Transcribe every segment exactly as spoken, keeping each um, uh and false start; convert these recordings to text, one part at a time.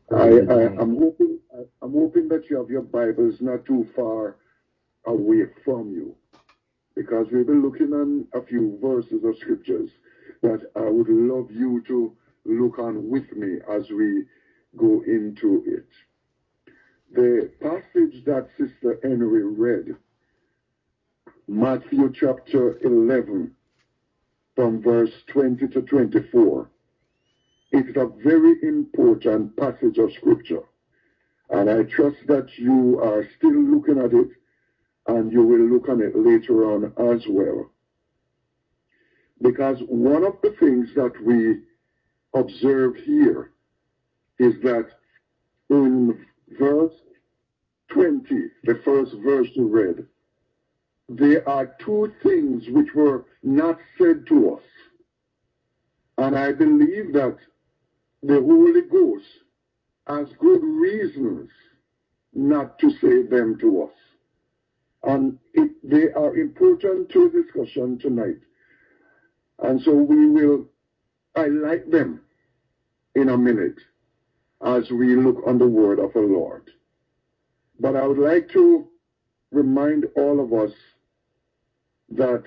I, I, I'm hoping I, I'm hoping that you have your Bibles not too far away from you, because we'll be looking on a few verses of scriptures that I would love you to look on with me as we go into it. The passage that Sister Henry read, Matthew chapter eleven, from verse twenty to twenty-four, it is a very important passage of scripture. And I trust that you are still looking at it, and you will look on it later on as well. Because one of the things that we observe here is that in verse twenty, the first verse you read, there are two things which were not said to us. And I believe that the Holy Ghost has good reasons not to say them to us. And it, they are important to the discussion tonight. And so we will highlight them in a minute as we look on the word of the Lord. But I would like to remind all of us that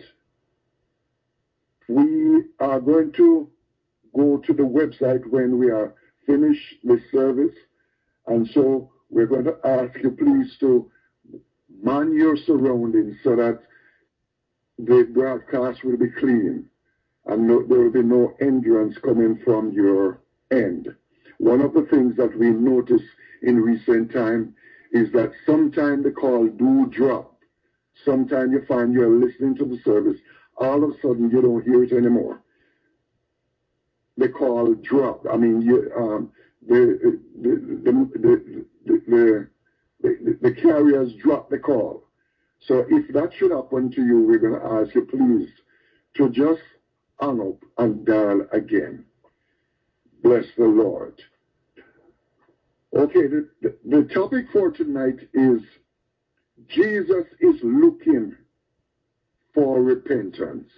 we are going to go to the website when we are finished the service. And so we're going to ask you please to man your surroundings so that the broadcast will be clean and no, there will be no hindrance coming from your end. One of the things that we notice in recent time is that sometimes the call do drop. Sometimes you find you're listening to the service, all of a sudden you don't hear it anymore. The call dropped. I mean, you, um, the, the, the, the, the, the, the, the carriers drop the call. So if that should happen to you, we're going to ask you please to just hang up and dial again. Bless the Lord. Okay, the, the, the topic for tonight is Jesus is looking for repentance.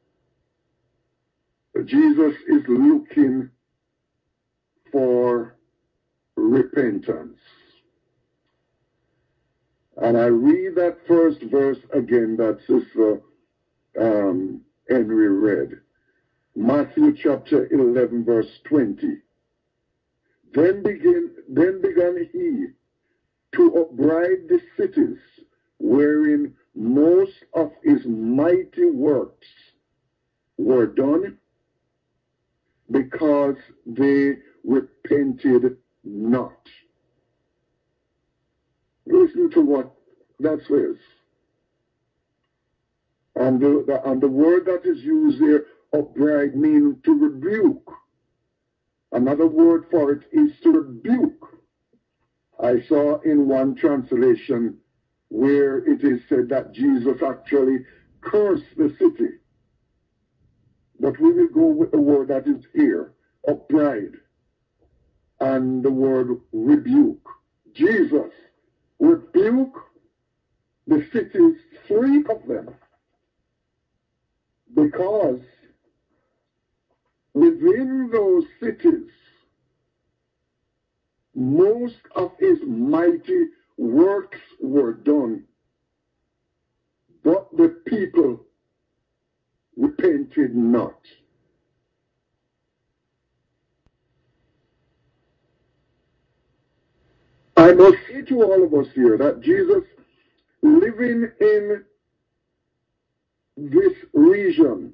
Jesus is looking for repentance. And I read that first verse again that Sister um, Henry read. Matthew chapter eleven, verse twenty. Then begin, then began he to upbraid the cities wherein most of his mighty works were done, because they repented not. Listen to what that says. And the, the, and the word that is used there, upbraid, means to rebuke. Another word for it is to rebuke. I saw in one translation where it is said that Jesus actually cursed the city. But we will go with the word that is here, upbraid, and the word rebuke. Jesus rebuked the cities, three of them, because within those cities, most of his mighty works were done, but the people repented not. I must say to all of us here that Jesus, living in this region,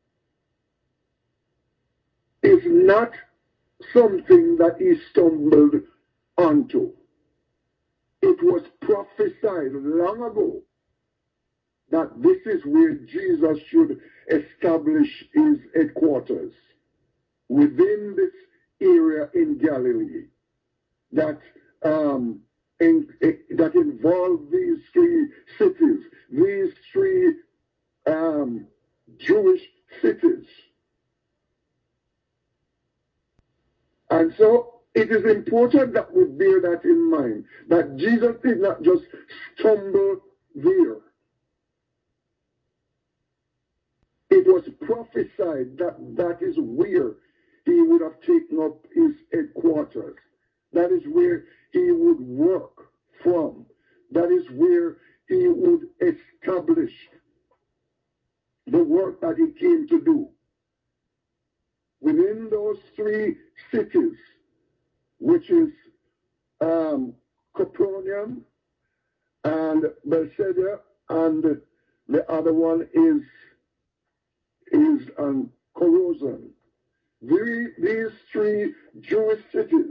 is not something that he stumbled onto. It was prophesied long ago that this is where Jesus should establish his headquarters, within this area in Galilee, that um, in, in, that involved these three cities, these three um, Jewish cities. And so it is important that we bear that in mind, that Jesus did not just stumble there. It was prophesied that that is where he would have taken up his headquarters, That is where he would work from. That is where he would establish the work that he came to do. Within those three cities, which is um, Capernaum and Bethsaida, and the other one is is um, Chorazin. These, these three Jewish cities,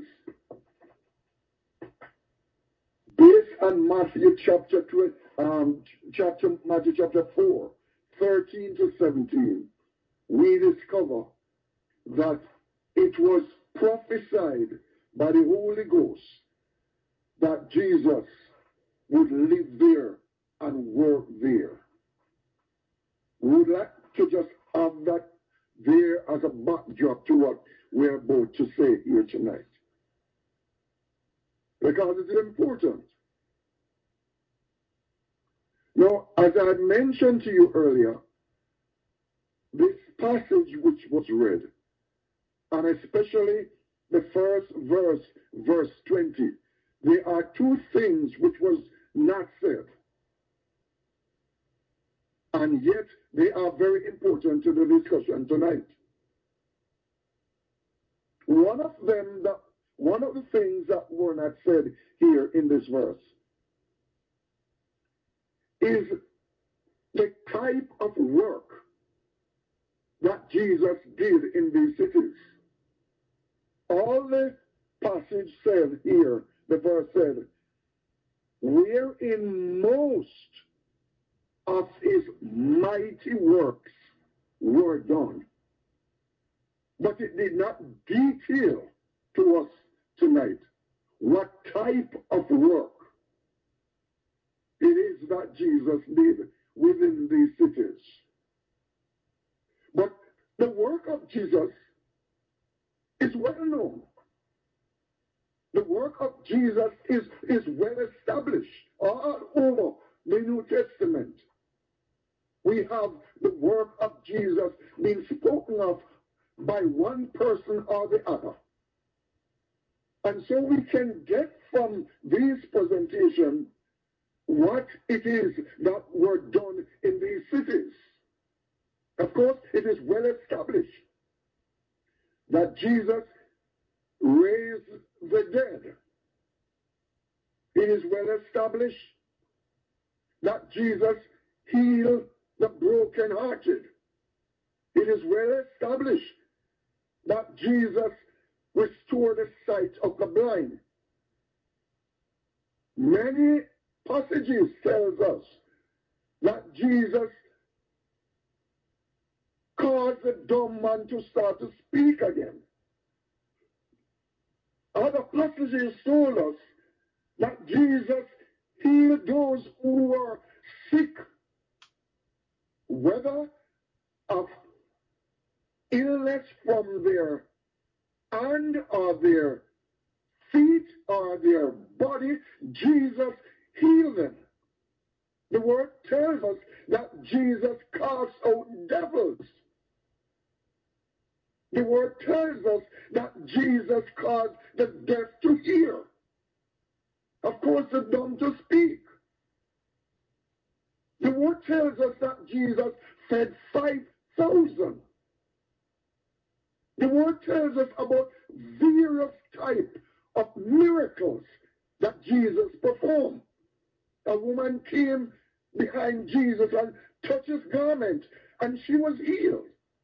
based on Matthew chapter twenty, um, chapter Matthew chapter four, thirteen to seventeen, we discover that it was prophesied by the Holy Ghost that Jesus would live there and work there. We would like to just have that there as a backdrop to what we're about to say here tonight, because it's important. Now, as I had mentioned to you earlier, this passage which was read, and especially the first verse, verse twenty, there are two things which was not said, and yet they are very important to the discussion tonight. One of them, that one of the things that were not said here in this verse is the type of work that Jesus did in these cities. All the passage said here, the verse said, wherein most of his mighty works were done. But it did not detail to us tonight what type of work it is that Jesus did within these cities. But the work of Jesus is well known. The work of Jesus is, is well established all over the New Testament. We have the work of Jesus being spoken of by one person or the other. And so we can get from this presentation what it is that were done in these cities. Of course, it is well established that Jesus raised the dead. It is well established that Jesus healed the brokenhearted. It is well established that Jesus restored the sight of the blind. Many passages tells us that Jesus caused the dumb man to start to speak again. Other passages told us that Jesus healed those who were sick, whether of illness from their hand or their feet or their body. Jesus healed them. The word tells us that Jesus casts out devils. The word tells us that Jesus caused the deaf to hear. Of course, the dumb to speak. The word tells us that Jesus fed five thousand. The word tells us about various types of miracles that Jesus performed. A woman came behind Jesus and touched his garment, and she was healed.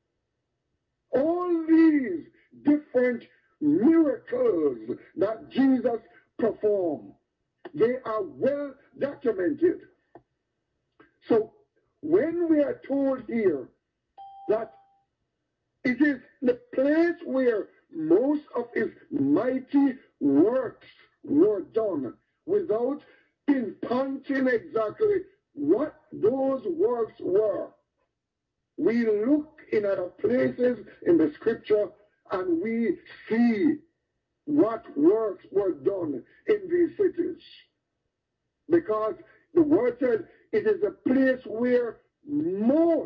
All these different miracles that Jesus performed, they are well documented. So when we are told here that it is the place where most of his mighty works were done, without pinpointing exactly what those works were, we look in other places in the scripture and we see what works were done in these cities. Because the word said it is a place where most,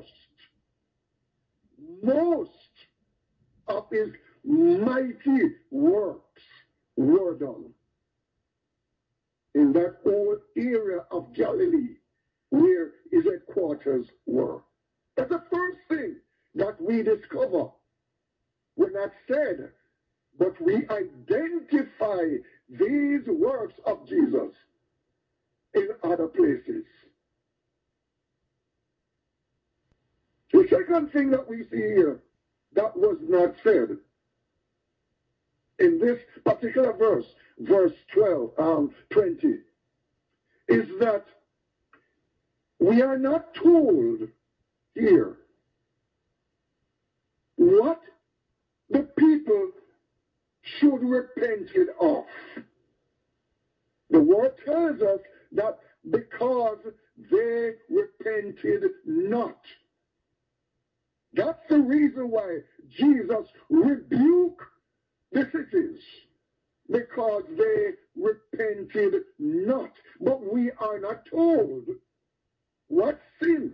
most of his mighty works were done. in that whole area of Galilee where his headquarters were. That's the first thing that we discover. We're not said, but we identify these works of Jesus in other places. The second thing that we see here that was not said in this particular verse, verse twelve, um, twenty, is that we are not told here what the people should repent of. The word tells us that because they repented not. That's the reason why Jesus rebuked the cities, because they repented not. But we are not told what sin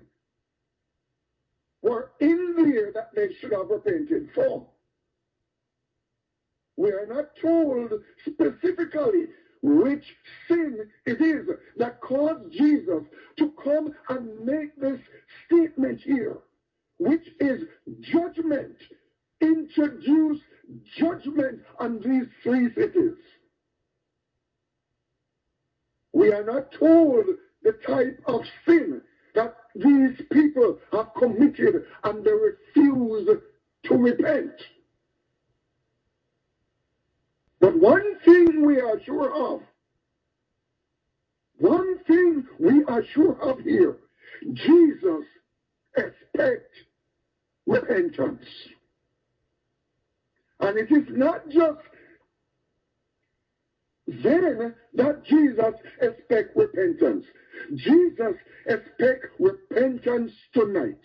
were in there that they should have repented for. We are not told specifically which sin it is that caused Jesus to come and make this statement here, which is judgment. Introduce judgment on these three cities. We are not told the type of sin that these people have committed and they refuse to repent. But one thing we are sure of, one thing we are sure of here, Jesus expects repentance. And it is not just then that Jesus expects repentance. Jesus expects repentance tonight.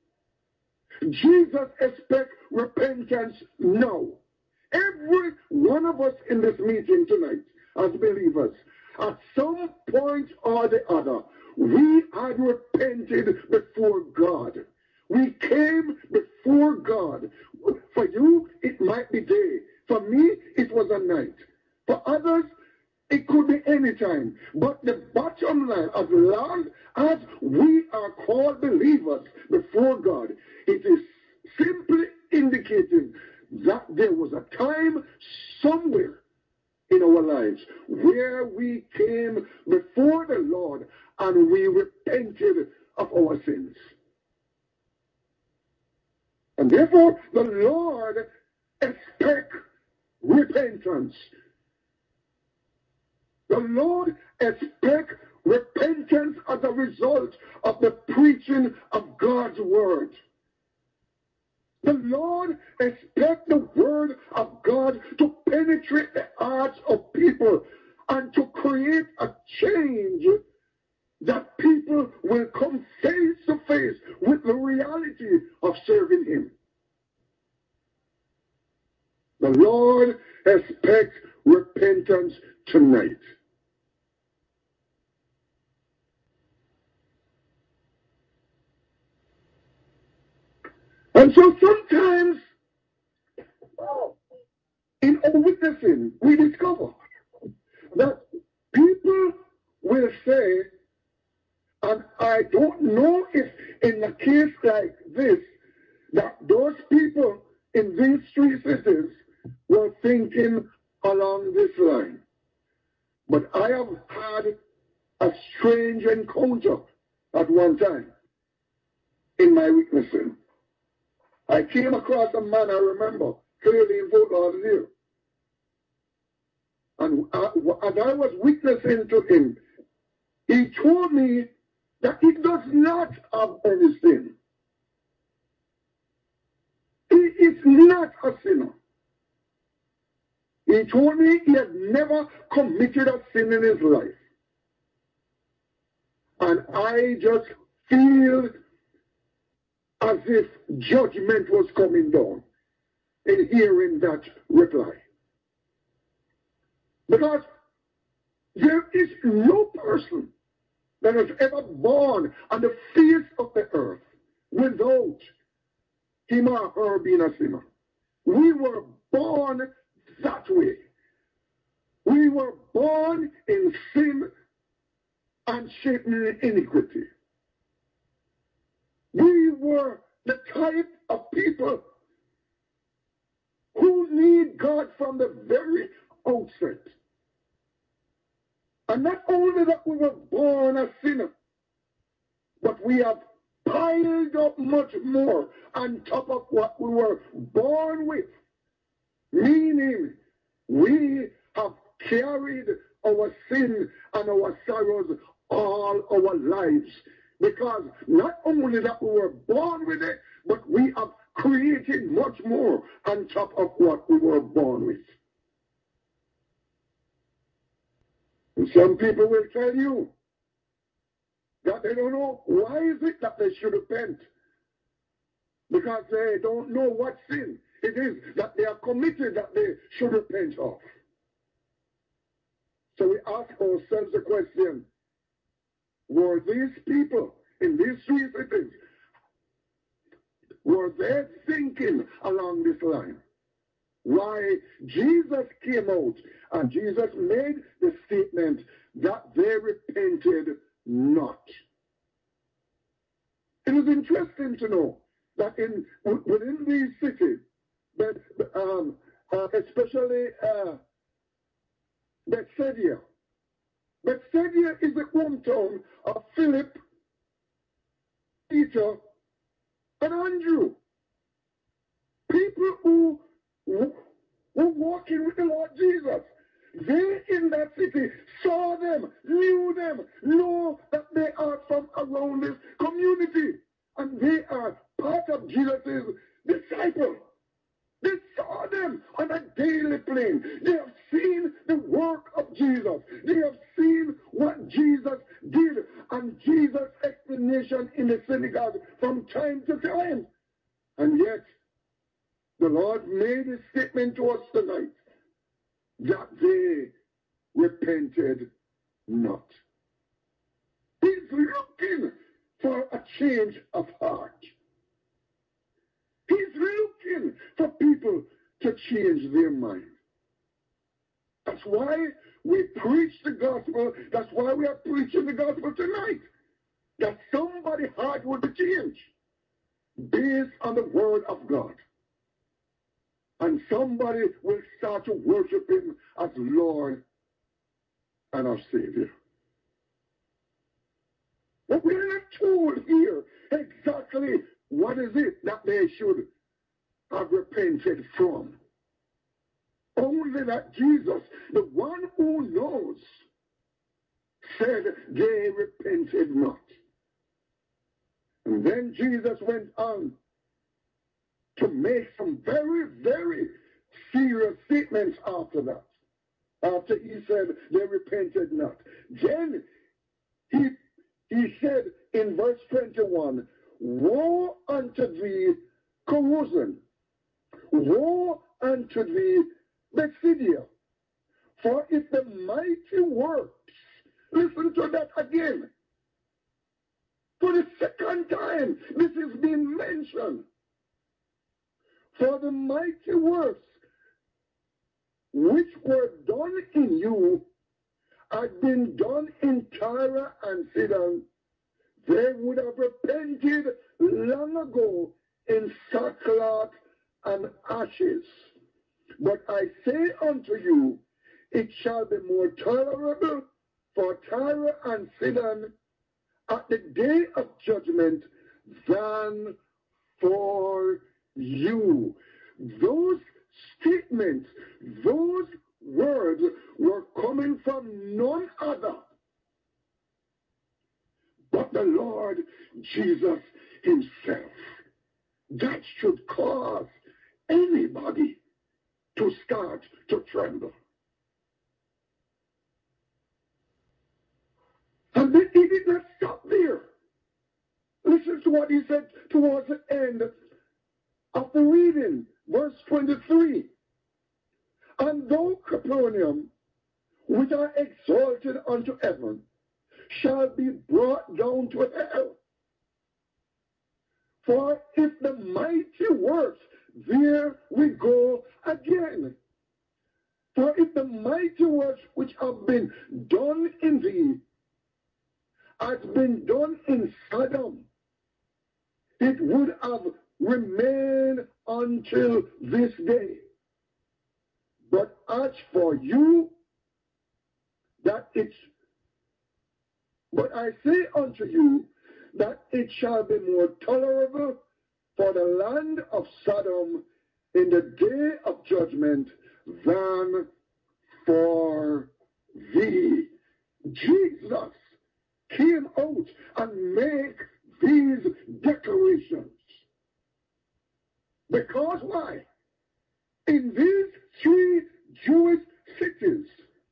Jesus expects repentance now. Every one of us in this meeting tonight, as believers, at some point or the other, we had repented before God. We came before God. For you, it might be day. For me, it was a night. For others, it could be any time. But the bottom line, as long as we are called believers before God, it is simply indicating that there was a time somewhere in our lives where we came before the Lord and we repented of our sins. And therefore, the Lord expects repentance. The Lord expects repentance as a result of the preaching of God's word. The Lord expects the word of God to penetrate the hearts of people and to create a change that people will come face to face with the reality of serving him. The Lord expects repentance tonight. And so sometimes in our witnessing, we discover that people will say, and I don't know if in a case like this, that those people in these three cities were thinking along this line. But I have had a strange encounter at one time in my witnessing. I came across a man I remember clearly in Fort Lauderdale. And I, as I was witnessing to him, he told me that he does not have any sin. He is not a sinner. He told me he had never committed a sin in his life. And I just feel as if judgment was coming down in hearing that reply. Because there is no person that has ever born on the face of the earth without him or her being a sinner. We were born that way. We were born in sin and shaping iniquity. We were the type of people who need God from the very outset. And not only that we were born a sinner, but we have piled up much more on top of what we were born with. Meaning, we have carried our sin and our sorrows all our lives. Because not only that we were born with it, but we have created much more on top of what we were born with. And some people will tell you that they don't know why is it that they should repent. Because they don't know what sin it is that they are committed that they should repent of. So we ask ourselves the question, were these people in these three cities, were they thinking along this line? Why Jesus came out and Jesus made the statement that they repented not. It is interesting to know that in within these cities, but, um, uh, especially uh, Bethsaida, Bethsaida is the hometown of Philip, Peter, and Andrew. People who were walking with the Lord Jesus. They in that city saw them, knew them, know that they are from around this community. And they are part of Jesus' disciples. They saw them on a daily plane. They have seen the work of Jesus. They have seen what Jesus did and Jesus' explanation in the synagogue from time to time. And yet, the Lord made a statement to us tonight that they repented not. He's looking for a change of heart. He's looking for people to change their mind. That's why we preach the gospel. That's why we are preaching the gospel tonight. That somebody's heart will be changed based on the word of God. And somebody will start to worship him as Lord and our Savior. But we are not told here exactly what is it that they should have repented from. Only that Jesus, the one who knows, said they repented not. And then Jesus went on to make some very, very serious statements after that. After he said they repented not. Then he, he said in verse twenty-one, woe unto thee, Chorazin! Woe unto thee, Bethsaida! For if the mighty works, listen to that again. For the second time, this is being mentioned. For the mighty works which were done in you had been done in Tyre and Sidon, they would have repented long ago in sackcloth and ashes. But I say unto you, it shall be more tolerable for Tyre and Sidon at the day of judgment than for you. Those statements, those words were coming from none other but the Lord Jesus himself. That should cause anybody to start to tremble. And then he did not stop there. Listen to what he said towards the end of the reading, verse twenty-three. And thou, Capernaum, which are exalted unto heaven, shall be brought down to hell. For if the mighty works, there we go again. For if the mighty works which have been done in thee has been done in Sodom, it would have remained until this day. But as for you, that it's, but I say unto you that it shall be more tolerable for the land of Sodom in the day of judgment than for thee. Jesus came out and made these declarations. Because why? In these three Jewish cities,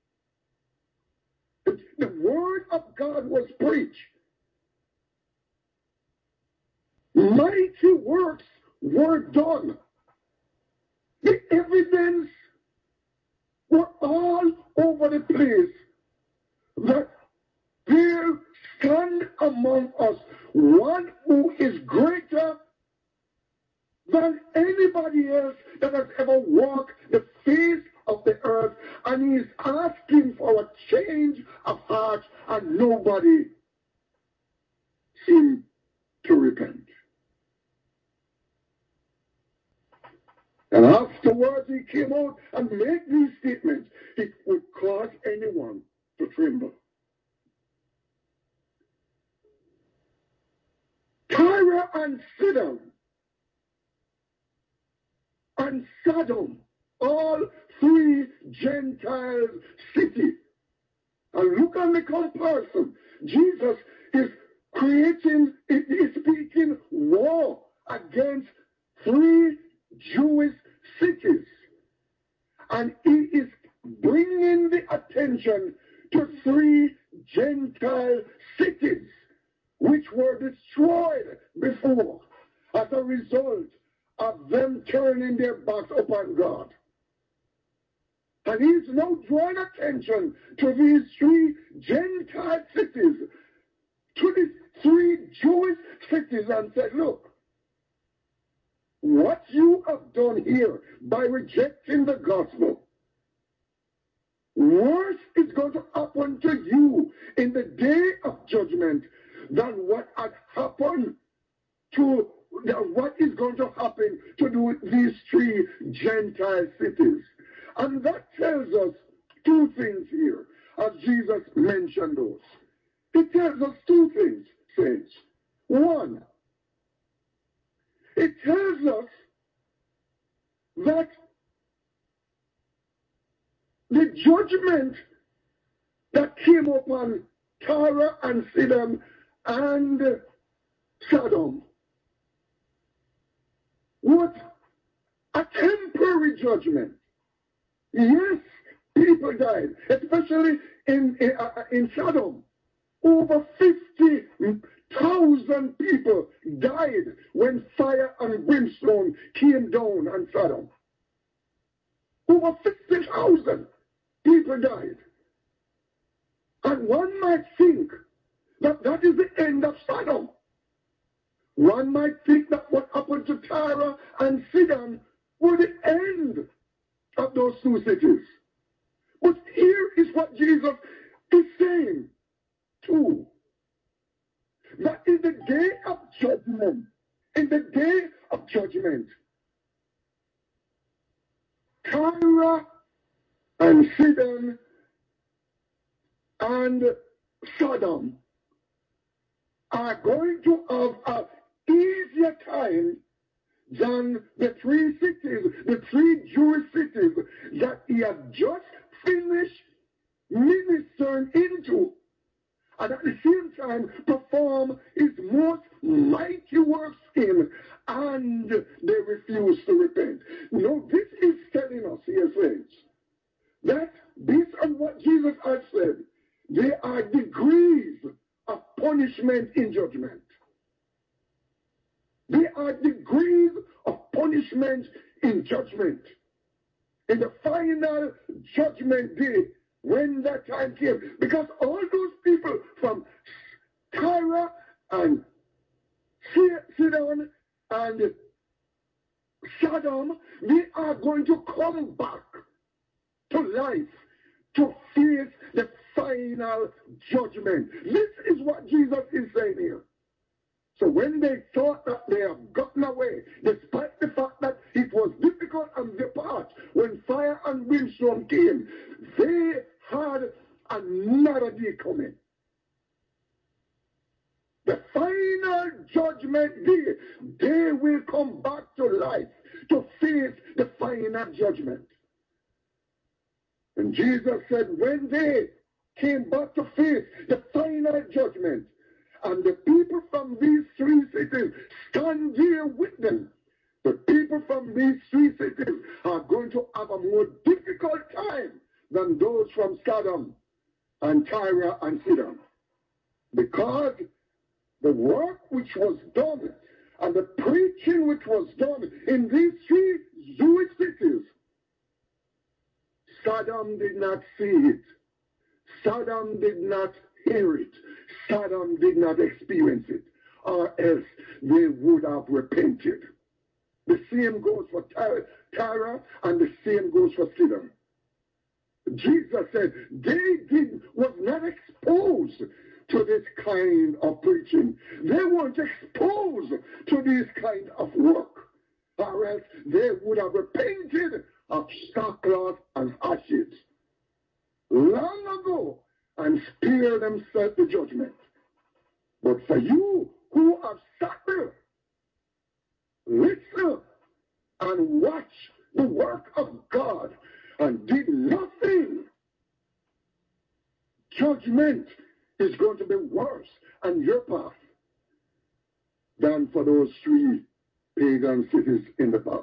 the word of God was preached. Mighty works were done. The evidence were all over the place that there stand among us one who is greater than anybody else that has ever walked the face of the earth, and he is asking for a change of heart, and nobody seems to repent. And afterwards he came out and made these statements. It would cause anyone to tremble. Tyre and Sidon and Sodom, all three Gentile cities. And look at the comparison. Jesus is creating, is speaking war against three Jewish cities. And he is bringing the attention to three Gentile cities which were destroyed before as a result of them turning their backs upon God. And he's now drawing attention to these three Gentile cities, to these three Jewish cities, and said, look, what you have done here by rejecting the gospel, worse is going to happen to you in the day of judgment than what had happened to what is going to happen to these three Gentile cities. And that tells us two things here, as Jesus mentioned those. It tells us two things, saints. One, it tells us that the judgment that came upon Tyre and Sidon and Sodom was a temporary judgment. Yes, people died, especially in, in, uh, in Sodom. Over fifty thousand people died when fire and brimstone came down on Sodom. Over fifty thousand people died. And one might think that that is the end of Sodom. One might think that what happened to Tyre and Sidon were the end of those two cities. But here is what Jesus is saying too. That in the day of judgment, in the day of judgment, Tyre and Sidon and Sodom are going to have an easier time than the three cities, the three Jewish cities that he had just finished ministering into, and at the same time perform his most mighty works in, and they refuse to repent. No, this is telling us here, friends, that based on what Jesus has said, there are degrees of punishment in judgment. There are degrees of punishment in judgment. In the final judgment day, when that time came, because all those people from Tyre and Sidon and Sodom, they are going to come back to life to face the final final judgment. This is what Jesus is saying here. So when they thought that they have gotten away, despite the fact that it was difficult on their part, when fire and brimstone came, they had another day coming. The final judgment day, they will come back to life to face the final judgment. And Jesus said when they came back to face the final judgment, and the people from these three cities stand here with them, the people from these three cities are going to have a more difficult time than those from Sodom and Tyre and Sidon. Because the work which was done and the preaching which was done in these three Jewish cities, Sodom did not see it. Sodom did not hear it. Sodom did not experience it, or else they would have repented. The same goes for Tyre and the same goes for Sidon. Jesus said they did was not exposed to this kind of preaching. They weren't exposed to this kind of work, or else they would have repented of sackcloth and ashes long ago and spare themselves the judgment. But for you who have sat there, listen and watch the work of God and did nothing, judgment is going to be worse on your path than for those three pagan cities in the past.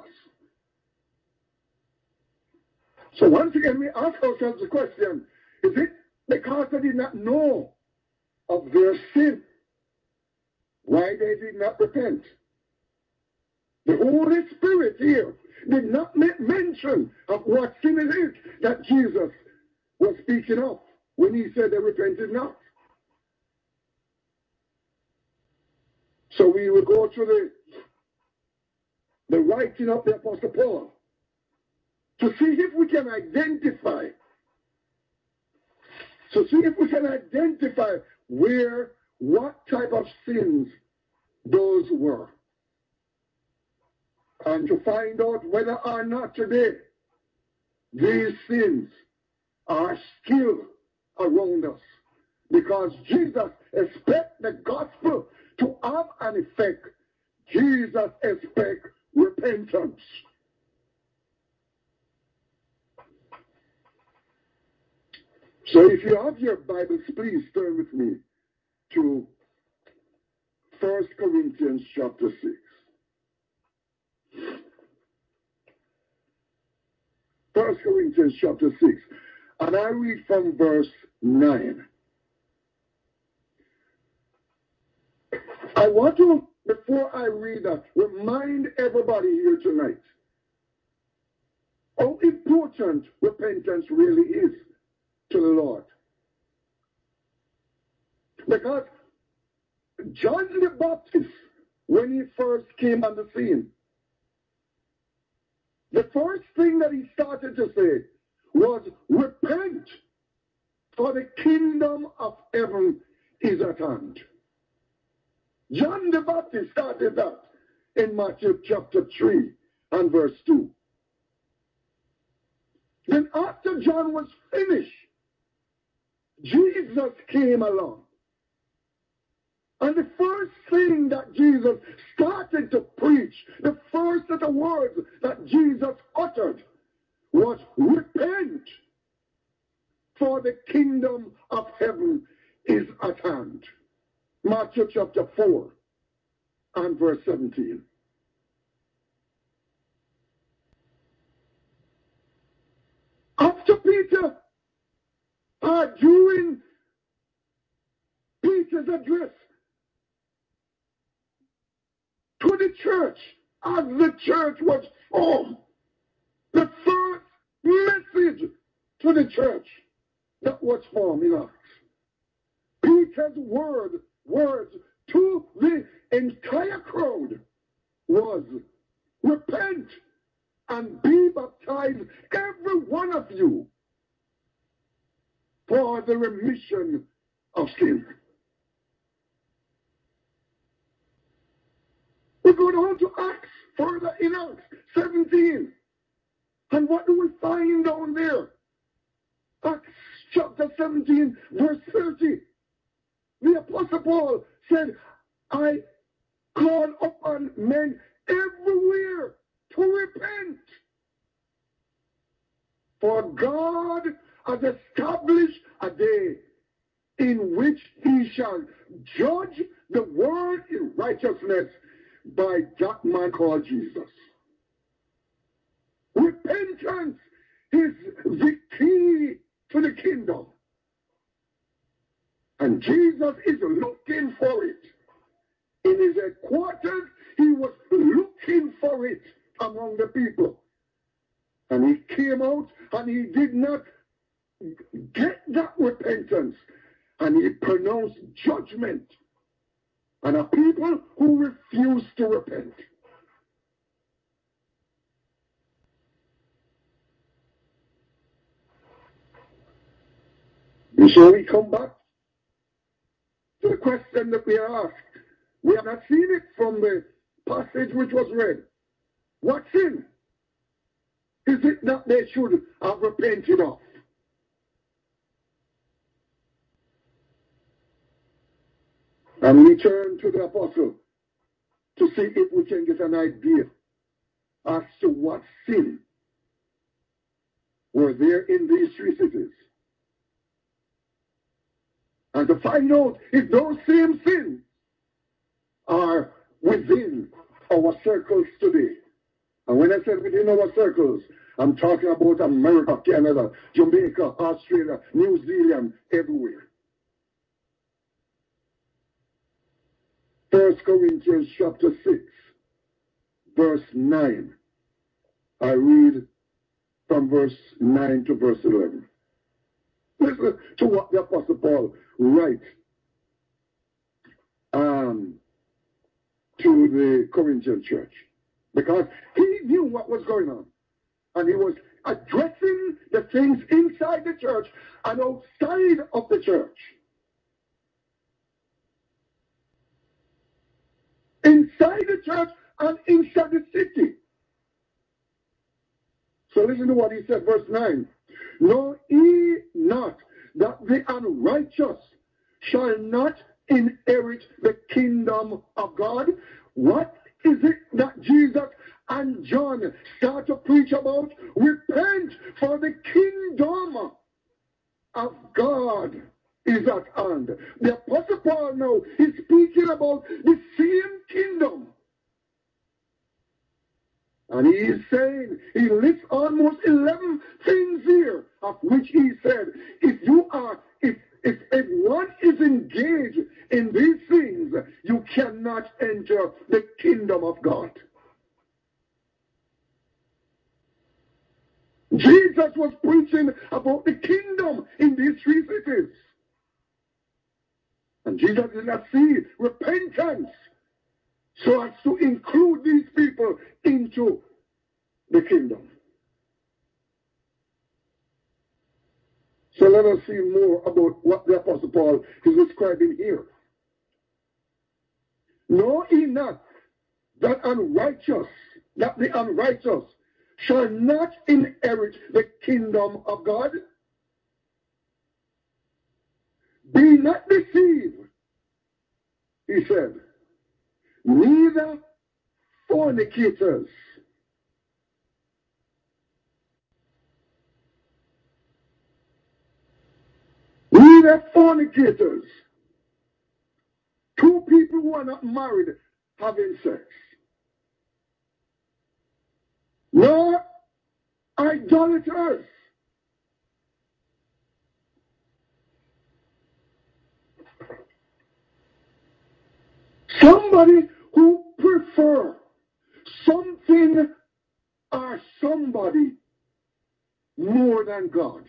So once again, we ask ourselves the question, is it because they did not know of their sin why they did not repent? The Holy Spirit here did not make mention of what sin it is that Jesus was speaking of when he said they repented not. So we will go to the, the writing of the Apostle Paul to see if we can identify, to see if we can identify where, what type of sins those were. And to find out whether or not today these sins are still around us. Because Jesus expects the gospel to have an effect. Jesus expects repentance. So if you have your Bibles, please turn with me to First Corinthians chapter six. First Corinthians chapter six. And I read from verse nine. I want to, before I read that, remind everybody here tonight how important repentance really is to the Lord. Because John the Baptist, when he first came on the scene, the first thing that he started to say was, repent, for the kingdom of heaven is at hand. John the Baptist started that in Matthew chapter three and verse two. Then after John was finished, Jesus came along. And the first thing that Jesus started to preach, the first of the words that Jesus uttered was, repent, for the kingdom of heaven is at hand. Matthew chapter four and verse seventeen. After Peter, uh, during Peter's address to the church, as the church was formed, the first message to the church that was formed in Acts, Peter's word, words to the entire crowd was, repent and be baptized, every one of you, for for the remission of sin. We go down to Acts, further in Acts seventeen. And what do we find down there? Acts chapter seventeen, verse thirty. The Apostle Paul said, I call upon men everywhere to repent. For God has established a day in which he shall judge the world in righteousness by that man called Jesus. Repentance is the key to the kingdom. And Jesus is looking for it. In his headquarters, he was looking for it among the people. And he came out and he did not get that repentance. And he pronounced judgment on a people who refused to repent. And so we come back to the question that we asked. We have not seen it from the passage which was read. What sin is it that they should have repented of? And we turn to the apostle to see if we can get an idea as to what sin were there in these three cities. And to find out if those same sins are within our circles today. And when I said within our circles, I'm talking about America, Canada, Jamaica, Australia, New Zealand, everywhere. First Corinthians chapter six, verse nine. I read from verse nine to verse eleven. Listen to what the Apostle Paul writes um, to the Corinthian church. Because he knew what was going on. And he was addressing the things inside the church and outside of the church. Inside the church and inside the city. So listen to what he said, verse nine. Know ye not that the unrighteous shall not inherit the kingdom of God? What is it that Jesus and John start to preach about? Repent, for the kingdom of God is at hand. The Apostle Paul now is speaking about the same kingdom. And he is saying, he lists almost eleven things here, of which he said, if you are, if, if, if one is engaged in these things, you cannot enter the kingdom of God. Jesus was preaching about the kingdom in these three cities. And Jesus did not see repentance so as to include these people into the kingdom. So let us see more about what the Apostle Paul is describing here. Know ye not that unrighteous, that the unrighteous shall not inherit the kingdom of God? Be not deceived, he said, neither fornicators, neither fornicators, two people who are not married having sex, nor idolaters, somebody who prefer something or somebody more than God.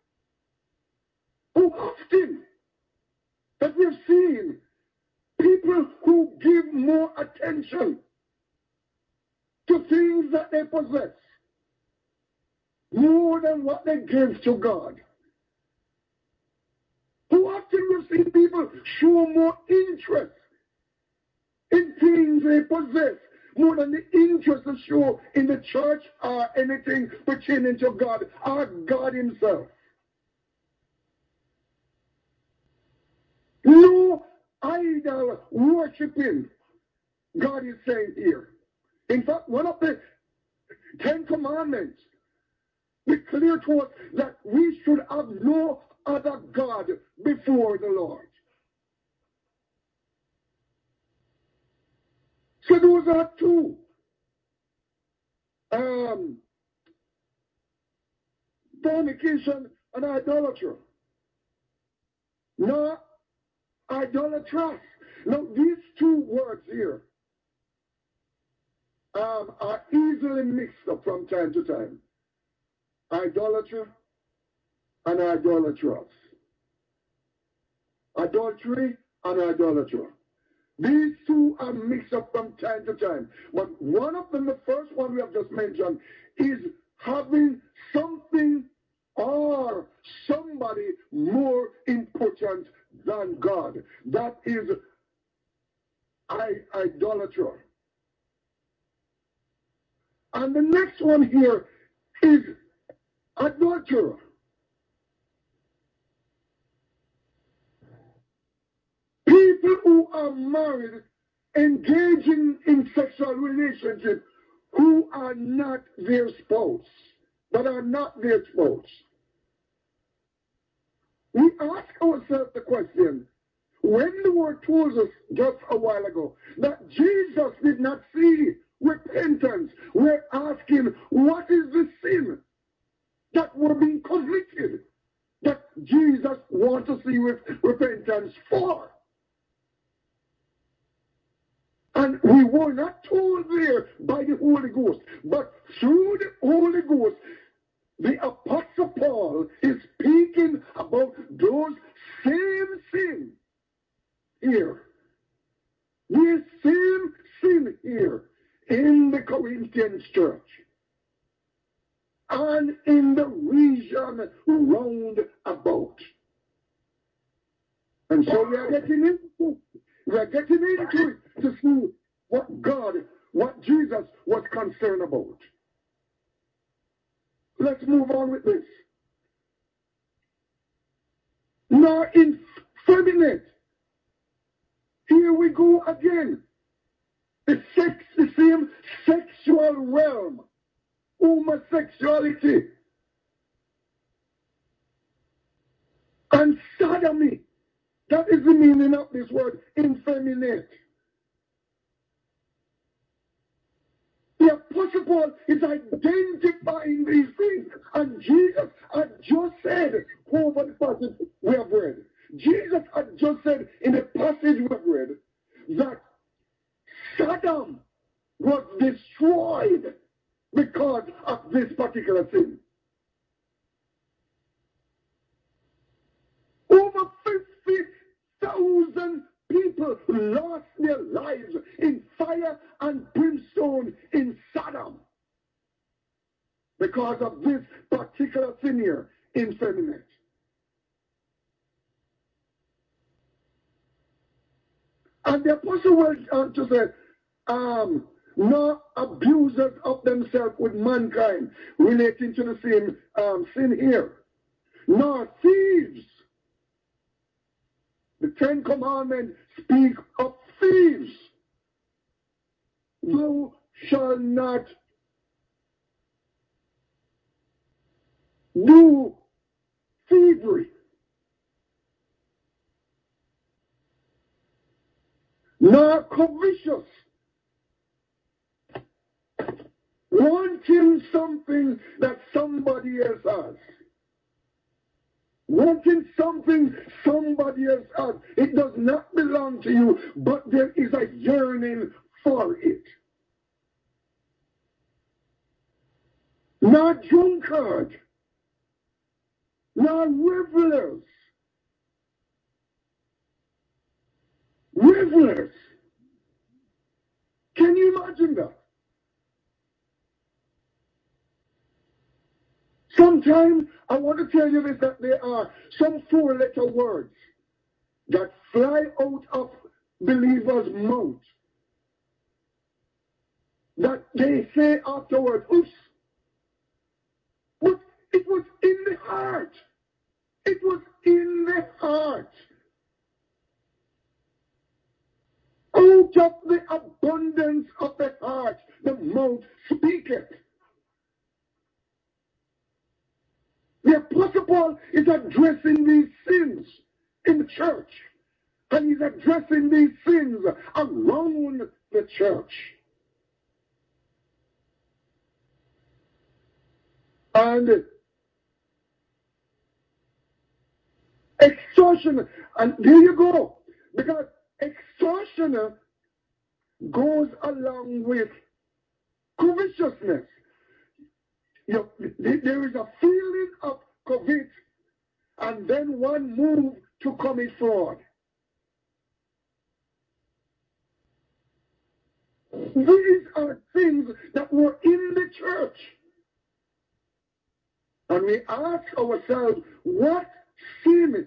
How often that we've seen people who give more attention to things that they possess more than what they give to God. people show more interest in things they possess more than the interest they show in the church or anything pertaining to God or God himself. No idol worshiping, God is saying here. In fact, one of the Ten Commandments declare to us that we should have no other God before the Lord. So those are two um, fornication and idolatry. No, idolatrous. Now, these two words here um, are easily mixed up from time to time. Idolatry and idolatrous. Adultery and idolatry. These two are mixed up from time to time. But one of them, the first one we have just mentioned, is having something or somebody more important than God. That is idolatry. And the next one here is adultery. People who are married engaging in sexual relationship who are not their spouse, but are not their spouse. We ask ourselves the question, when the word told us just a while ago that Jesus did not see repentance, we're asking, what is the sin that were being committed that Jesus wants to see with repentance for? And we were not told there by the Holy Ghost, but through the Holy Ghost, the Apostle Paul is speaking about those same sin here. The same sin here in the Corinthian church and in the region round about. And so we are getting into we are getting into it to see what God, what Jesus was concerned about. Let's move on with this. Now, effeminate. Here we go again. The sex, the same sexual realm, homosexuality, and sodomy. That is the meaning of this word, effeminate. The Apostle Paul is identifying these things. And Jesus had just said over the passage we have read. Jesus had just said in the passage we have read that Sodom was destroyed because of this particular sin. Over fifty thousand people lost their lives in fire and brimstone in Sodom because of this particular sin here, effeminate. And the apostle went on to say, um, no abusers of themselves with mankind, relating to the same um, sin here, nor thieves. The Ten Commandments speak of thieves. Thou shalt not do thievery. Nor covetous. Wanting something that somebody else has. Wanting something somebody else has. It does not belong to you, but there is a yearning for it. Not drunkard. Not revelers. Revelers. Can you imagine that? Sometimes I want to tell you this, that there are some four-letter words that fly out of believers' mouth, that they say afterwards, oops, but it was in the heart. It was in the heart. Out of the abundance of the heart, the mouth speaketh. The Apostle Paul is addressing these sins in the church. And he's addressing these sins around the church. And extortion, and there you go. Because extortion goes along with covetousness. You, there is a feeling of covet, and then one move to commit fraud. These are things that were in the church. And we ask ourselves, what sin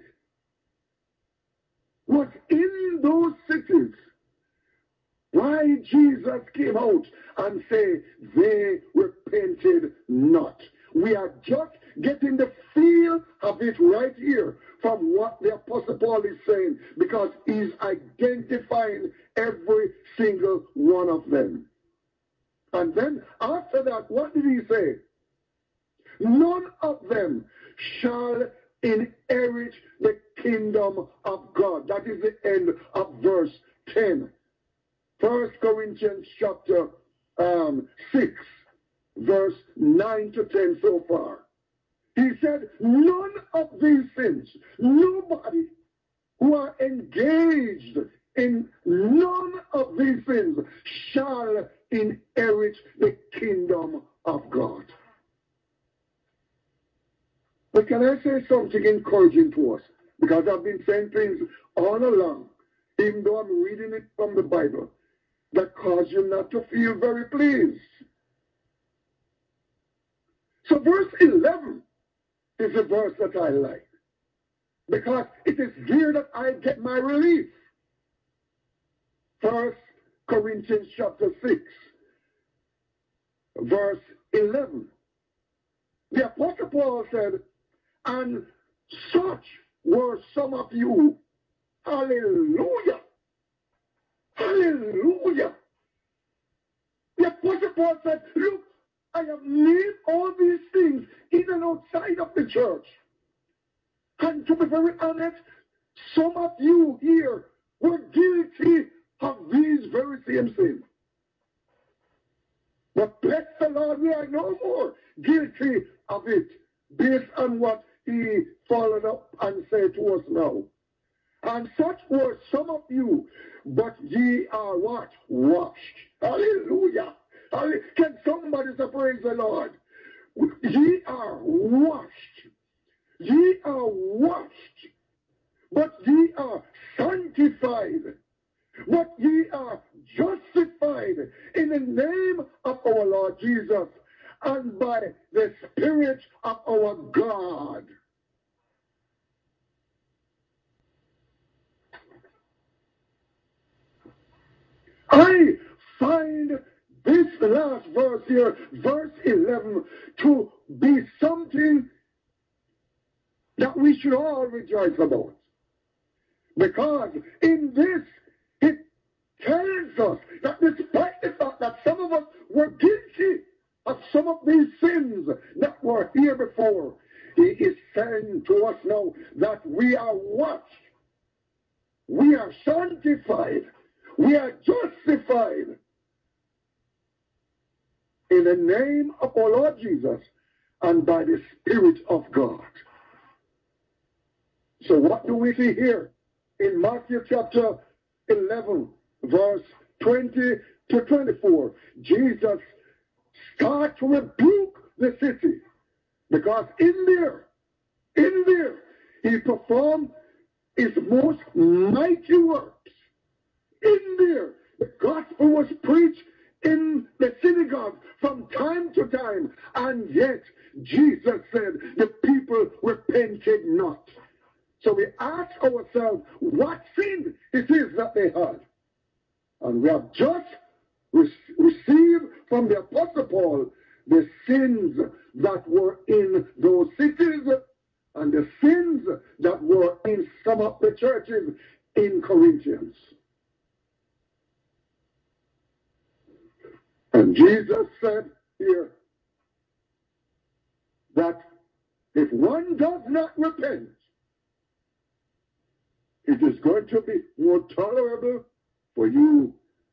was in those cities? Why Jesus came out and said, they repented not. We are just getting the feel of it right here from what the Apostle Paul is saying, because he's identifying every single one of them. And then after that, what did he say? None of them shall inherit the kingdom of God. That is the end of verse ten. First Corinthians chapter um, six, verse nine to ten so far. He said, none of these sins, nobody who are engaged in none of these sins shall inherit the kingdom of God. But can I say something encouraging to us? Because I've been saying things all along, even though I'm reading it from the Bible, that cause you not to feel very pleased. So verse eleven is a verse that I like, because it is here that I get my relief. First Corinthians chapter six, verse eleven. The Apostle Paul said, and such were some of you. Hallelujah. Hallelujah. The Apostle Paul said, look, I have named all these things in and outside of the church. And to be very honest, some of you here were guilty of these very same sins. But bless the Lord, we are no more guilty of it, based on what he followed up and said to us now. And such were some of you, but ye are what? Washed. Hallelujah. Hallelujah. Can somebody say praise the Lord? Ye are washed. Ye are washed. But ye are sanctified. But ye are justified in the name of our Lord Jesus and by the Spirit of our God. I find this last verse here, verse eleven, to be something that we should all rejoice about. Because in this, it tells us that despite the fact that some of us were guilty of some of these sins that were here before, he is saying to us now that we are washed, we are sanctified, we are justified in the name of our Lord Jesus and by the Spirit of God. So what do we see here in Matthew chapter eleven, verse twenty to twenty-four? Jesus starts to rebuke the city, because in there, in there, he performed his most mighty works. In there, the gospel was preached in the synagogue from time to time, and yet Jesus said the people repented not. So we ask ourselves what sin it is that they had. And we have just re- received from the Apostle Paul the sins that were in those cities and the sins that were in some of the churches in Corinthians. And Jesus said here that if one does not repent, it is going to be more tolerable for you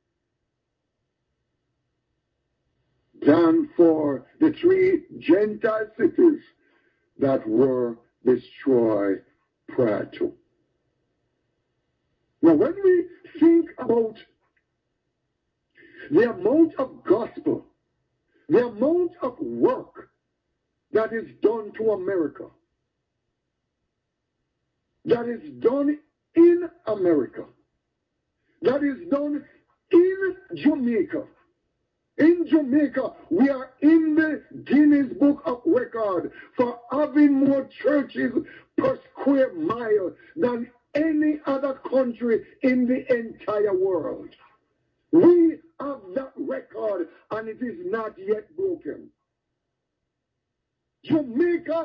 than for the three Gentile cities that were destroyed prior to. Now, when we think about the amount of gospel, the amount of work that is done to America, that is done in America, that is done in Jamaica. In Jamaica, we are in the Guinness Book of Record for having more churches per square mile than any other country in the entire world. We have that record, and it is not yet broken. Jamaica,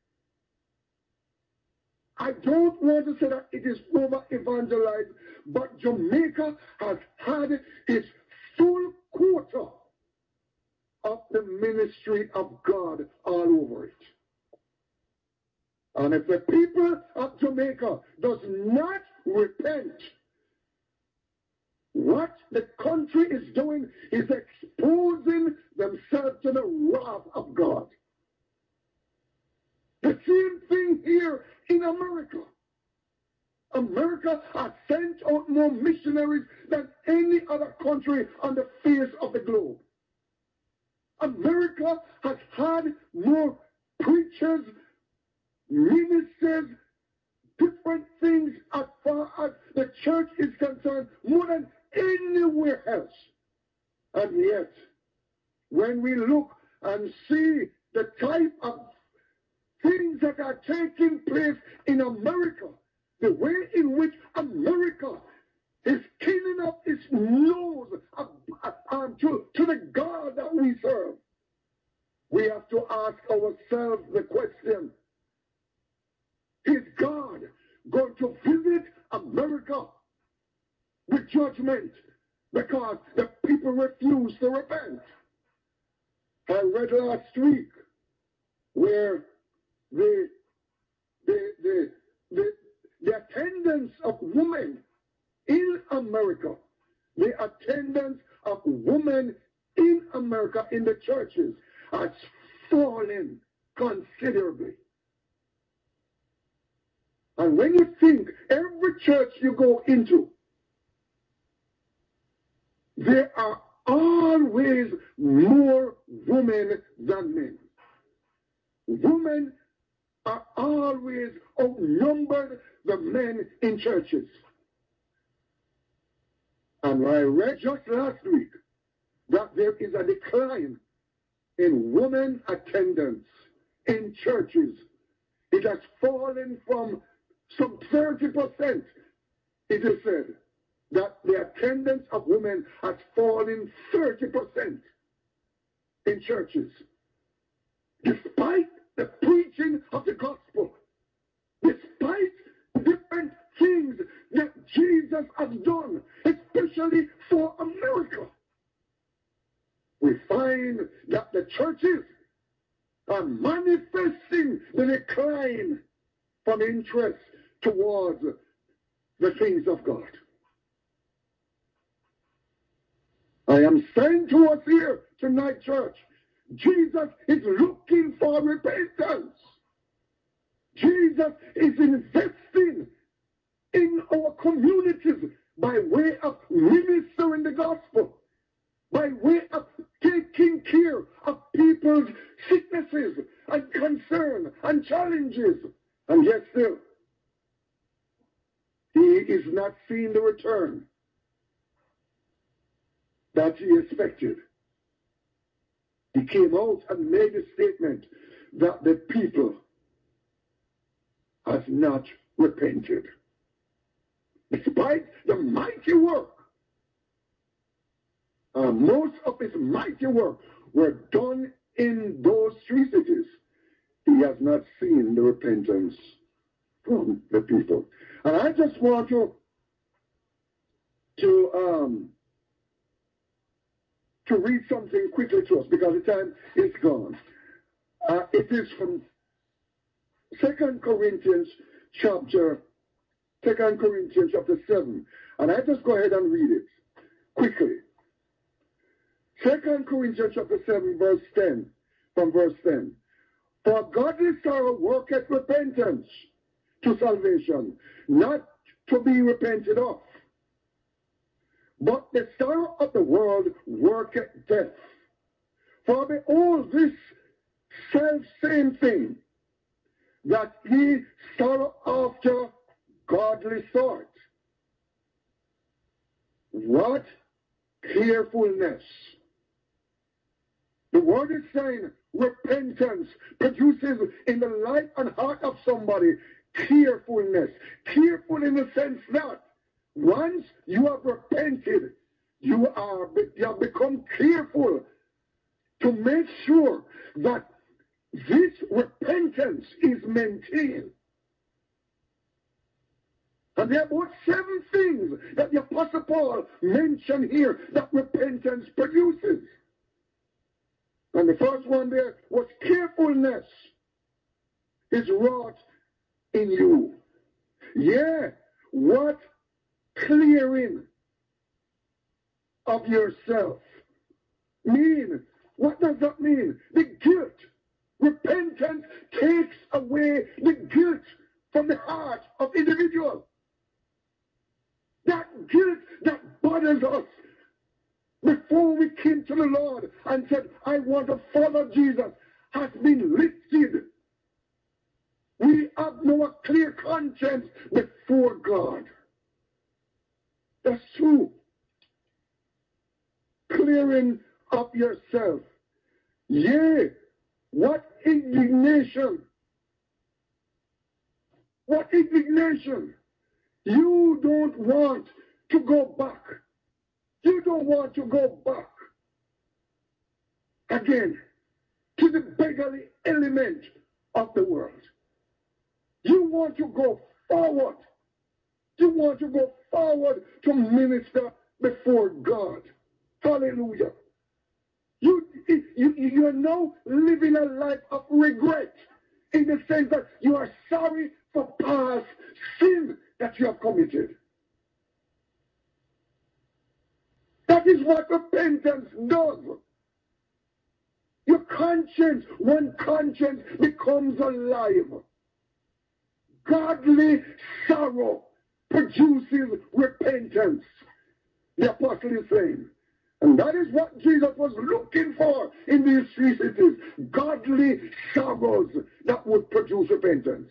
I don't want to say that it is over-evangelized, but Jamaica has had its full quota of the ministry of God all over it. And if the people of Jamaica does not repent, what the country is doing is exposing themselves to the wrath of God. The same thing here in America. America has sent out more missionaries than any other country on the face of the globe. America has had more preachers, ministers, different things as far as the church is concerned, more than anywhere else. And yet, when we look and see the type of things that are taking place in America, the way in which America is killing up its nose uh, uh, um, to, to the God that we serve, we have to ask ourselves the question, is God going to visit America with judgment because the people refuse to repent? I read last week where the, the, the, the, the attendance of women in America, the attendance of women in America in the churches has fallen considerably. And when you think every church you go into, there are always more women than men. Women are always outnumbered the men in churches. And I read just last week that there is a decline in women attendance in churches. It has fallen from some thirty percent, it is said, that the attendance of women has fallen thirty percent in churches. Despite the preaching of the gospel, despite different things that Jesus has done, especially for America, we find that the churches are manifesting the decline from interest towards the things of God. I am saying to us here tonight, church, Jesus is looking for repentance. Jesus is investing in our communities by way of ministering the gospel, by way of taking care of people's sicknesses and concern and challenges. And yet still, he is not seeing the return that he expected. He came out and made a statement that the people has not repented. Despite the mighty work, uh, most of his mighty work were done in those three cities. He has not seen the repentance from the people. And I just want to to um, to read something quickly to us because the time is gone. Uh, it is from Second Corinthians chapter Second Corinthians chapter seven, and I just go ahead and read it quickly. Second Corinthians chapter seven, verse ten, from verse ten. For godly sorrow worketh repentance to salvation, not to be repented of. But the sorrow of the world worketh death. For behold, this self same thing, that ye sorrow after godly sort. What carefulness. The word is saying repentance produces in the life and heart of somebody carefulness. Careful in the sense that once you have repented, you are you have become careful to make sure that this repentance is maintained. And there are about seven things that the Apostle Paul mentioned here that repentance produces. And the first one there was carefulness is wrought in you. Yeah, what clearing of yourself mean? What does that mean? The guilt. Repentance takes away the guilt from the heart of individual. That guilt that bothers us before we came to the Lord and said, I want to follow Jesus, has been lifted. We have now a clear conscience before God. That's true. Clearing up yourself. Yea, what indignation. What indignation. You don't want to go back. You don't want to go back again to the beggarly element of the world. You want to go forward. You want to go forward to minister before God. Hallelujah. You, you, you are now living a life of regret in the sense that you are sorry for past sin that you have committed. That is what repentance does. Your conscience, one conscience becomes alive. Godly sorrow produces repentance, the apostle is saying. And that is what Jesus was looking for in these three cities. Godly sorrows that would produce repentance.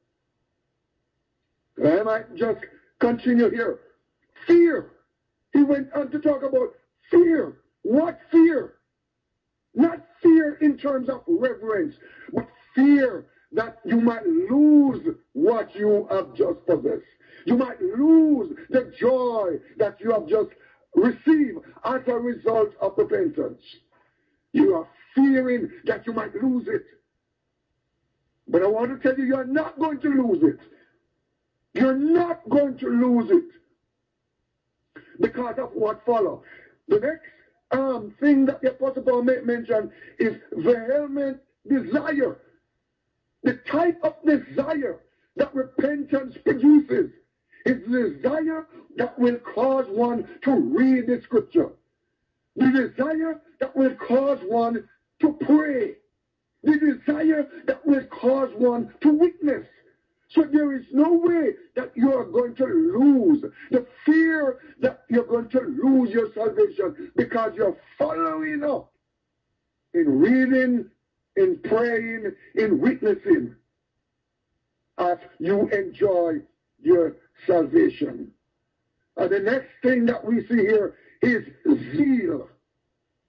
I might just continue here. Fear. He went on to talk about fear. What fear? Not fear in terms of reverence, but fear that you might lose what you have just possessed. You might lose the joy that you have just received as a result of repentance. You are fearing that you might lose it. But I want to tell you, you are not going to lose it. You're not going to lose it because of what follows. The next um, thing that the Apostle Paul mentioned is vehement desire. The type of desire that repentance produces is the desire that will cause one to read the scripture. The desire that will cause one to pray. The desire that will cause one to witness. So there is no way that you are going to lose the fear that you're going to lose your salvation because you're following up in reading, in praying, in witnessing as you enjoy your salvation. And the next thing that we see here is zeal.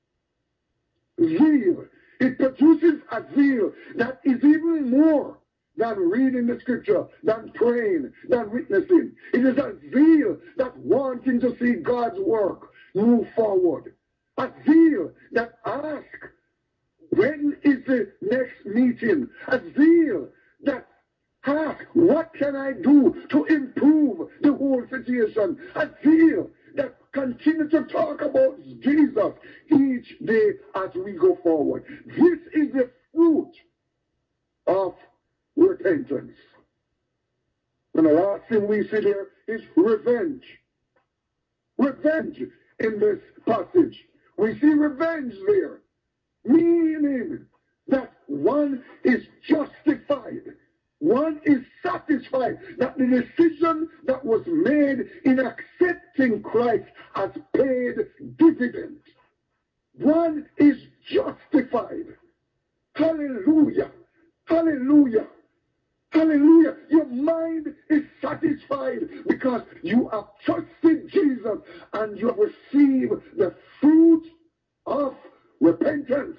Zeal. It produces a zeal that is even more than reading the scripture, than praying, than witnessing. It is a zeal that wanting to see God's work move forward. A zeal that asks, when is the next meeting? A zeal that asks, what can I do to improve the whole situation? A zeal that continue to talk about Jesus each day as we go forward. This is the fruit of repentance. And the last thing we see there is revenge. Revenge in this passage. We see revenge there, meaning that one is justified. One is satisfied that the decision that was made in accepting Christ has paid dividend. One is justified. Hallelujah. Hallelujah. Hallelujah. Your mind is satisfied because you have trusted Jesus and you have received the fruit of repentance.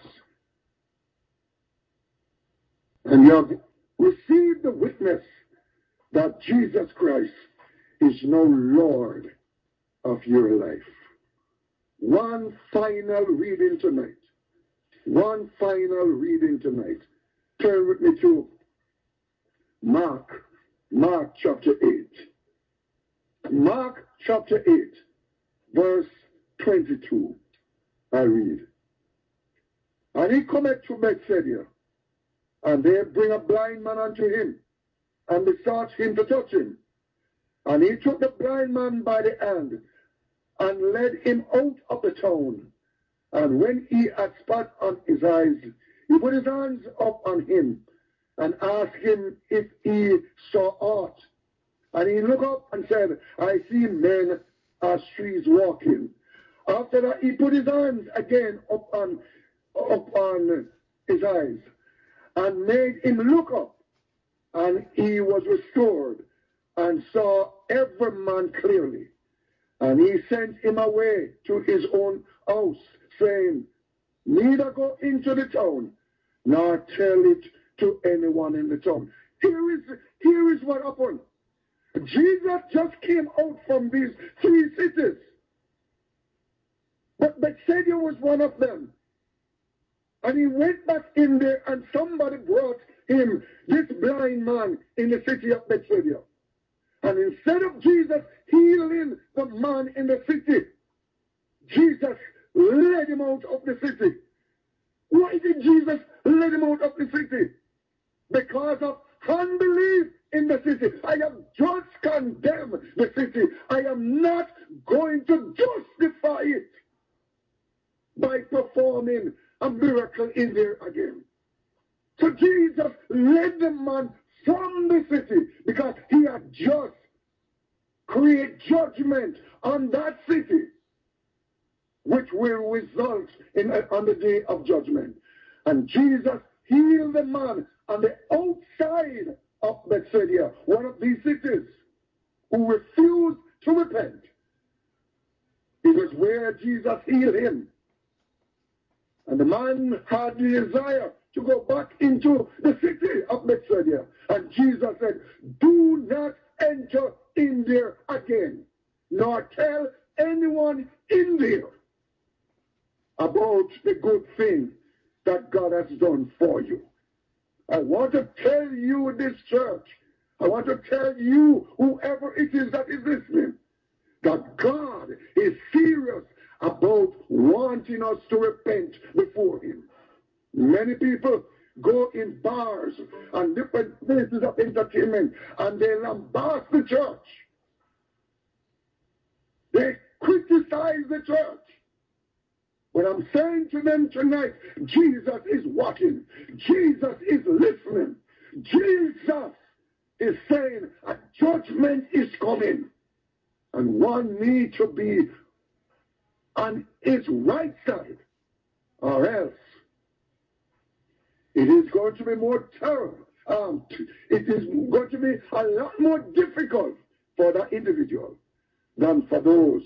And you have received the witness that Jesus Christ is no Lord of your life. One final reading tonight. One final reading tonight. Turn with me to Mark. Mark chapter eight. Mark chapter eight, verse twenty-two. I read. And he cometh to Bethsaida, and they bring a blind man unto him, and besought him to touch him. And he took the blind man by the hand, and led him out of the town. And when he had spat on his eyes, he put his hands up on him, and asked him if he saw aught. And he looked up and said, I see men as trees walking. After that, he put his hands again up on, up on his eyes, and made him look up. And he was restored, and saw every man clearly. And he sent him away to his own house, saying, neither go into the town, nor tell it to anyone in the town. Here is, here is what happened. Jesus just came out from these three cities. But Bethsaida was one of them. And he went back in there, and somebody brought him this blind man in the city of Bethsaida. And instead of Jesus healing the man in the city, Jesus led him out of the city. Why did Jesus let him out of the city? Because of unbelief in the city. I have just condemned the city. I am not going to justify it by performing a miracle in there again. So Jesus led the man from the city because he had just created judgment on that city, which will result in on the day of judgment. And Jesus healed the man on the outside of Bethsaida, one of these cities, who refused to repent. It was where Jesus healed him. And the man had the desire to go back into the city of Bethsaida. And Jesus said, do not enter in there again, nor tell anyone in there about the good thing that God has done for you. I want to tell you, this church, I want to tell you, whoever it is that is listening, that God is serious about wanting us to repent before him. Many people go in bars and different places of entertainment, and they lambast the church. They criticize the church. But I'm saying to them tonight, Jesus is watching. Jesus is listening. Jesus is saying a judgment is coming. And one needs to be on his right side, or else it is going to be more terrible. Um, it is going to be a lot more difficult for that individual than for those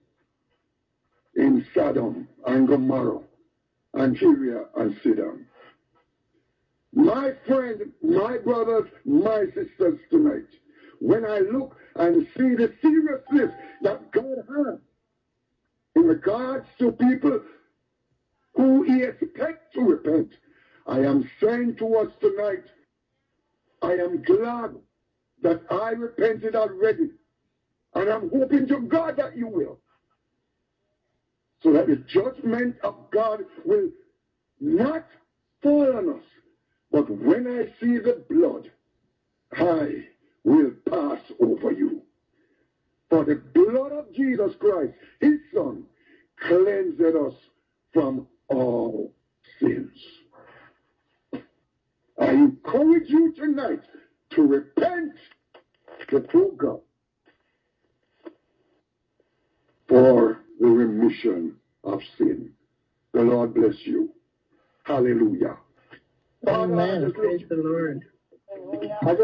in Sodom and Gomorrah and Syria and Sidon. My friend, my brothers, my sisters tonight, when I look and see the seriousness that God has in regards to people who he expects to repent, I am saying to us tonight, I am glad that I repented already. And I'm hoping to God that you will. So that the judgment of God will not fall on us. But when I see the blood, I will pass over you. For the blood of Jesus Christ, his Son, cleansed us from all sins. I encourage you tonight to repent before God for the remission of sin. The Lord bless you. Hallelujah. Amen. Praise the Lord. I